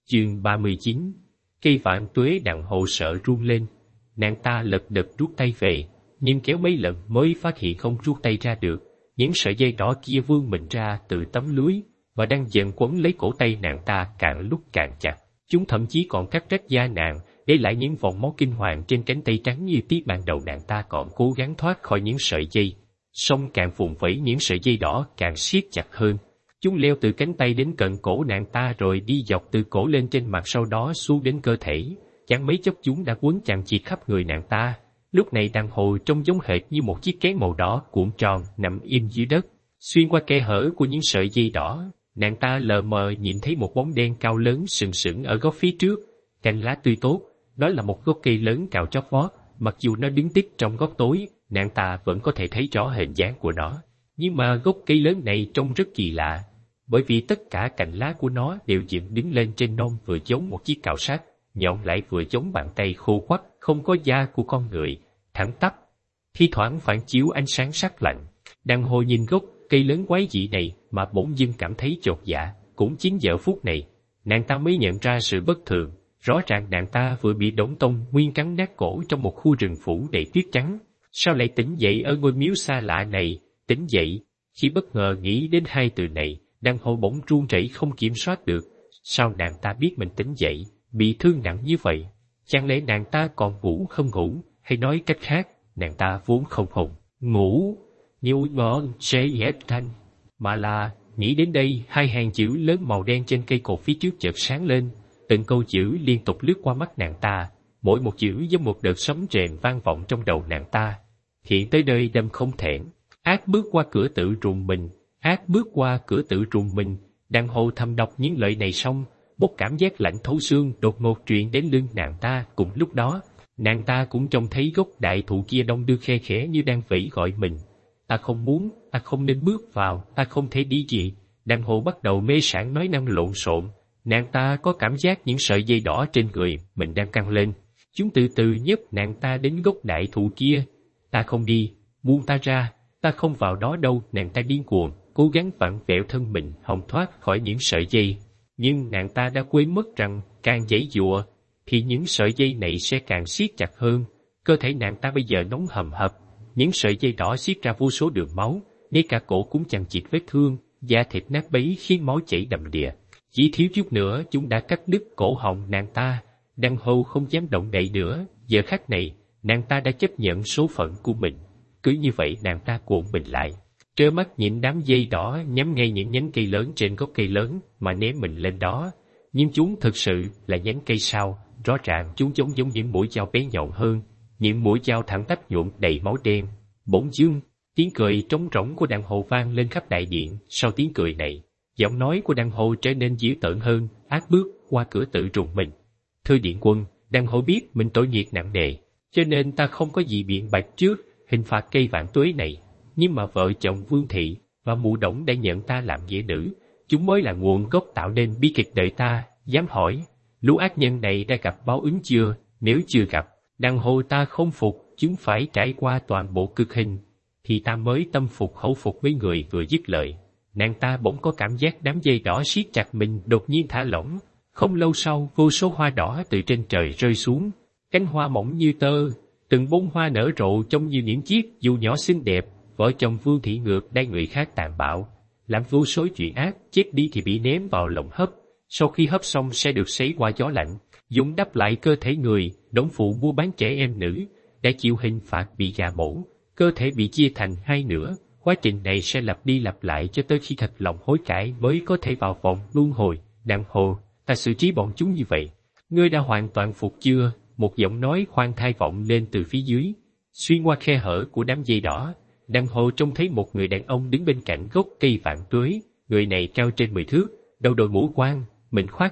Chương 39. Cây vạn tuế đặng hộ sợ run lên. Nàng ta lật đật rút tay về, nhưng kéo mấy lần mới phát hiện không rút tay ra được. Những sợi dây đỏ kia vươn mình ra từ tấm lưới và đang dần quấn lấy cổ tay nàng ta càng lúc càng chặt. Chúng thậm chí còn cắt rách da nàng, để lại những vòng máu kinh hoàng trên cánh tay trắng như tí. Ban đầu nàng ta còn cố gắng thoát khỏi những sợi dây, song càng vùng vẫy những sợi dây đỏ càng siết chặt hơn. Chúng leo từ cánh tay đến cận cổ nàng ta rồi đi dọc từ cổ lên trên mặt, sau đó xuống đến cơ thể. Chẳng mấy chốc chúng đã quấn chặt chịt khắp người nàng ta. Lúc này đàn hồi trông giống hệt như một chiếc kén màu đỏ cuộn tròn nằm im dưới đất. Xuyên qua khe hở của những sợi dây đỏ, nàng ta lờ mờ nhìn thấy một bóng đen cao lớn sừng sững ở góc phía trước. Cành lá tươi tốt, đó là một gốc cây lớn cào chót vót. Mặc dù nó đứng tít trong góc tối, nàng ta vẫn có thể thấy rõ hình dáng của nó. Nhưng mà gốc cây lớn này trông rất kỳ lạ, bởi vì tất cả cành lá của nó đều dựng đứng lên trên non, vừa giống một chiếc cào sắt, nhọn lại vừa giống bàn tay khô quắt, không có da của con người, thẳng tắp, thi thoảng phản chiếu ánh sáng sắc lạnh. Đàn hồi nhìn gốc cây lớn quái dị này mà bỗng dưng cảm thấy chột dạ. Cũng chính giờ phút này, nàng ta mới nhận ra sự bất thường. Rõ ràng nàng ta vừa bị Đổng Tông Nguyên cắn nát cổ trong một khu rừng phủ đầy tuyết trắng. Sao lại tỉnh dậy ở ngôi miếu xa lạ này? Tỉnh dậy? Khi bất ngờ nghĩ đến hai từ này, đàn hồi bỗng run rẩy không kiểm soát được. Sao nàng ta biết mình tỉnh dậy, bị thương nặng như vậy? Chẳng lẽ nàng ta còn ngủ không ngủ? Hay nói cách khác, nàng ta vốn không hồn ngủ như ngọn sẽ dễ thanh, mà là nghĩ đến đây. Hai hàng chữ lớn màu đen trên cây cột phía trước chợt sáng lên. Từng câu chữ liên tục lướt qua mắt nàng ta, mỗi một chữ giống một đợt sấm rền vang vọng trong đầu nàng ta. Hiện tới nơi đâm không thẹn, ác bước qua cửa tự rùng mình, ác bước qua cửa tự rùng mình. Đàn hồ thầm đọc những lời này xong, một cảm giác lạnh thấu xương đột ngột truyền đến lưng nàng ta. Cùng lúc đó, nàng ta cũng trông thấy gốc đại thụ kia đông đưa khe khẽ như đang vẫy gọi mình. Ta không muốn, ta không nên bước vào, ta không thể đi gì. Đàn hồ bắt đầu mê sảng nói năng lộn xộn. Nàng ta có cảm giác những sợi dây đỏ trên người mình đang căng lên. Chúng từ từ nhấc nàng ta đến gốc đại thụ kia. Ta không đi, buông ta ra, ta không vào đó đâu. Nàng ta điên cuồng, cố gắng vặn vẹo thân mình hòng thoát khỏi những sợi dây. Nhưng nàng ta đã quên mất rằng càng giãy giụa thì những sợi dây này sẽ càng siết chặt hơn. Cơ thể nàng ta bây giờ nóng hầm hập, những sợi dây đỏ siết ra vô số đường máu, ngay cả cổ cũng chằng chịt vết thương, da thịt nát bấy khiến máu chảy đầm đìa. Chỉ thiếu chút nữa chúng đã cắt đứt cổ họng nàng ta. Đàn hầu không dám động đậy nữa. Giờ khắc này, nàng ta đã chấp nhận số phận của mình. Cứ như vậy nàng ta cuộn mình lại, trơ mắt nhìn đám dây đỏ nhắm ngay những nhánh cây lớn trên gốc cây lớn mà ném mình lên đó. Nhưng chúng thực sự là nhánh cây sao? Rõ ràng chúng giống những mũi dao bé nhọn hơn, những mũi dao thẳng tắp nhuộm đầy máu đen. Bỗng dưng, tiếng cười trống rỗng của đàn hồ vang lên khắp đại điện. Sau tiếng cười này, giọng nói của đàn hồ trở nên dữ tợn hơn, ác bước qua cửa tự rùng mình. Thưa điện quân, đàn hồ biết mình tội nghiệp nặng nề, cho nên ta không có gì biện bạch trước hình phạt cây vạn tuế này. Nhưng mà vợ chồng Vương Thị và mụ Đổng đã nhận ta làm nghĩa nữ. Chúng mới là nguồn gốc tạo nên bi kịch đời ta. Dám hỏi, lũ ác nhân này đã gặp báo ứng chưa? Nếu chưa gặp, đàn hồ ta không phục, chúng phải trải qua toàn bộ cực hình, thì ta mới tâm phục khẩu phục với người vừa dứt lời. Nàng ta bỗng có cảm giác đám dây đỏ siết chặt mình đột nhiên thả lỏng. Không lâu sau, vô số hoa đỏ từ trên trời rơi xuống. Cánh hoa mỏng như tơ, từng bông hoa nở rộ trông như những chiếc dù nhỏ xinh đẹp. Vợ chồng Vương Thị ngược đãi người khác tàn bạo, làm vô số chuyện ác, chết đi thì bị ném vào lồng hấp. Sau khi hấp xong sẽ được sấy qua gió lạnh, dùng đắp lại cơ thể người. Đổng phụ mua bán trẻ em nữ đã chịu hình phạt bị gà mổ, cơ thể bị chia thành hai nửa. Quá trình này sẽ lặp đi lặp lại cho tới khi thật lòng hối cải mới có thể vào vòng luân hồi. Đàn hồ, ta xử trí bọn chúng như vậy, ngươi đã hoàn toàn phục chưa? Một giọng nói khoan thai vọng lên từ phía dưới. Xuyên qua khe hở của đám dây đỏ, đàn hồ trông thấy một người đàn ông đứng bên cạnh gốc cây vạn tuế. Người này cao trên 10 thước, đầu đội mũ quan, mình khoác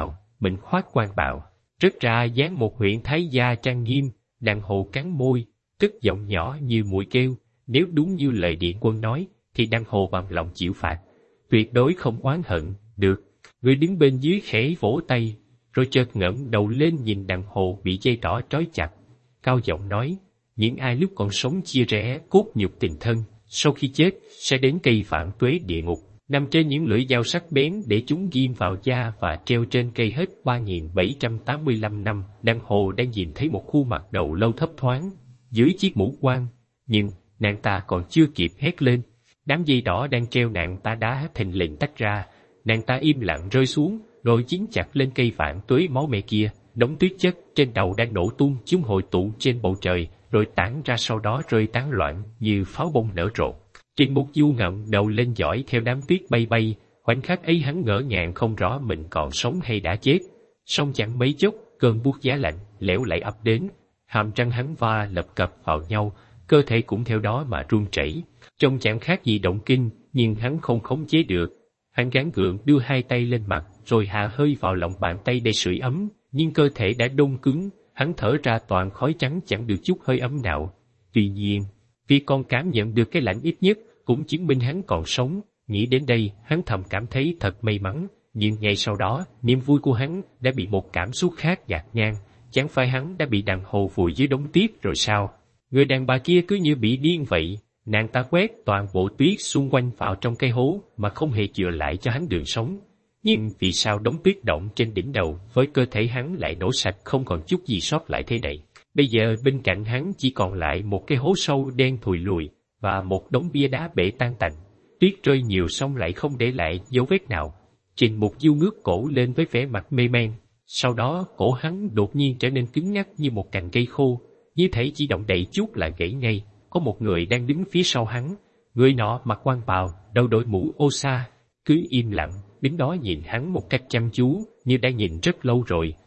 quan bào, rất ra dáng một huyện thái gia trang nghiêm. Đàn hồ cắn môi, cất giọng nhỏ như muội kêu. Nếu đúng như lời điện quân nói, thì đàn hồ bằng lòng chịu phạt, tuyệt đối không oán hận. Được. Người đứng bên dưới khẽ vỗ tay, rồi chợt ngẩng đầu lên nhìn đàn hồ bị dây đỏ trói chặt, cao giọng nói: những ai lúc còn sống chia rẽ cốt nhục tình thân, sau khi chết sẽ đến cây vạn tuế địa ngục. nằm trên những lưỡi dao sắc bén để chúng ghim vào da và treo trên cây hết 3.785 năm. Đan Hồ đang nhìn thấy một khuôn mặt đầu lâu thấp thoáng dưới chiếc mũ quan, nhưng nàng ta còn chưa kịp hét lên. Đám dây đỏ đang treo nàng ta đã thình lình tách ra, nàng ta im lặng rơi xuống, rồi dính chặt lên cây vạn tuế máu me kia. Đống tuyết chất trên đầu đang nổ tung, chúng hội tụ trên bầu trời, rồi tản ra sau đó rơi tán loạn như pháo bông nở rộ. Trình Mục Du ngẩng đầu lên dõi theo đám tuyết bay bay, khoảnh khắc ấy hắn ngỡ ngàng không rõ mình còn sống hay đã chết. Song chẳng mấy chốc, cơn buốt giá lạnh, lẽo lại ập đến, hàm răng hắn va lập cập vào nhau, cơ thể cũng theo đó mà run rẩy. Trông chẳng khác gì động kinh, nhưng hắn không khống chế được. Hắn gắng gượng đưa hai tay lên mặt, rồi hạ hơi vào lòng bàn tay để sưởi ấm, nhưng cơ thể đã đông cứng, hắn thở ra toàn khói trắng chẳng được chút hơi ấm nào. Tuy nhiên, vì còn cảm nhận được cái lạnh ít nhất, cũng chứng minh hắn còn sống. Nghĩ đến đây, hắn thầm cảm thấy thật may mắn, nhưng ngay sau đó, niềm vui của hắn đã bị một cảm xúc khác gạt ngang. Chẳng phải hắn đã bị Đàn Hồ vùi dưới đống tuyết rồi sao? Người đàn bà kia cứ như bị điên vậy. Nàng ta quét toàn bộ tuyết xung quanh vào trong cây hố mà không hề chừa lại cho hắn đường sống. Nhưng vì sao đống tuyết động trên đỉnh đầu với cơ thể hắn lại nổ sạch không còn chút gì sót lại thế này? Bây giờ bên cạnh hắn chỉ còn lại một cái hố sâu đen thùi lùi và một đống bia đá bể tan tành. Tuyết rơi nhiều xong lại không để lại dấu vết nào. Trình Mục Du ngước cổ lên với vẻ mặt mê man. Sau đó cổ hắn đột nhiên trở nên cứng ngắc như một cành cây khô, như thể chỉ động đậy chút là gãy ngay. Có một người đang đứng phía sau hắn. Người nọ mặc quan bào, đầu đội mũ ô sa, cứ im lặng, đứng đó nhìn hắn một cách chăm chú, như đã nhìn rất lâu rồi.